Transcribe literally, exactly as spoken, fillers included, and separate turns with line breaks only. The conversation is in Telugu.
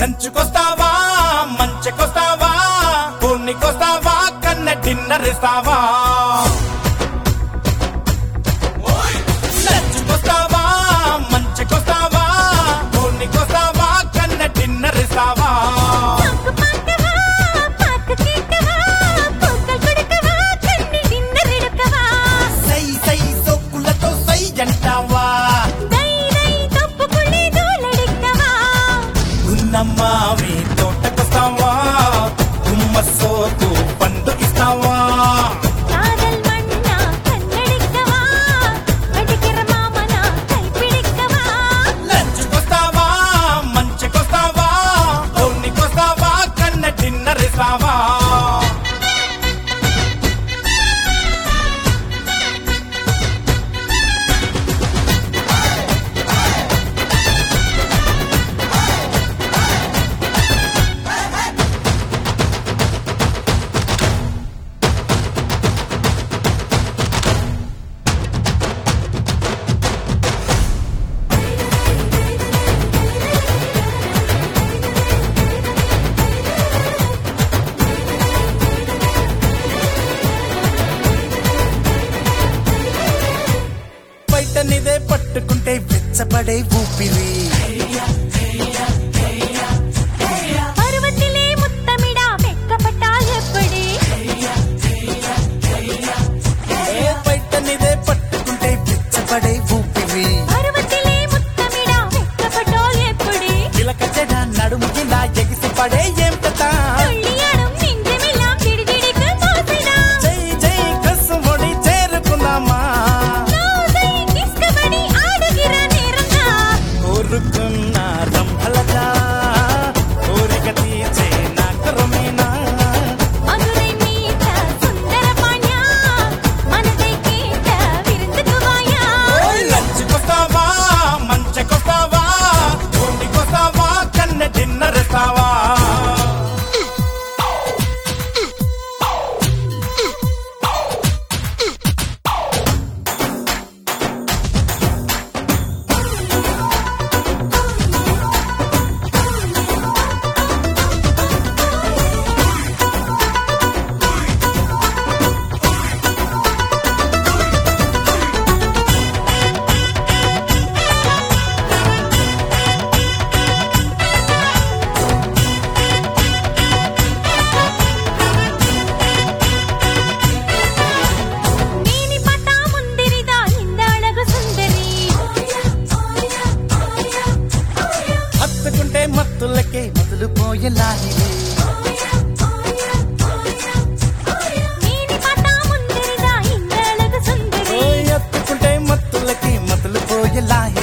లంచుకొస్తావా మంచెకొస్తావా కోన్నికొస్తావా కన్న డిన్నర్ ఇస్తావా లంచుకొస్తావా మంచెకొస్తావా కోన్నికొస్తావా కన్న డిన్నర్ ఇస్తావా సై సై సోకులతో సై అంటావా ఉన్నమ్మావి తోటకొస్తావా గుమ్మ సోకు పండు ఇస్తావా లంచుకొస్తావా మంచెకొస్తావా కోన్నికొస్తావా కన్న డిన్నర్ ఇస్తావా బయటనిదే పట్టుకుంటే వెచ్చపడే ఊపిరి బయటనిదే పట్టుకుంటే వెచ్చపడే ఊపిరి ఇలక చెడ నడుము ఇలా ఎగిసి పడే ఏం పెద్ద జై జై కసుమొడి చేరుకున్నామా కోరుకున్న రంభలగా కోరిక తీర్చే నా కరమేనా లంచుకొస్తావా మంచెకొస్తావా కోన్నికొస్తావా కన్న డిన్నర్ ఇస్తావా హత్తుకుంటే మత్తులకే మొదలు పోయేలాహిరే హత్తుకుంటే మత్తులకి మొదలు పోయేలాహిరే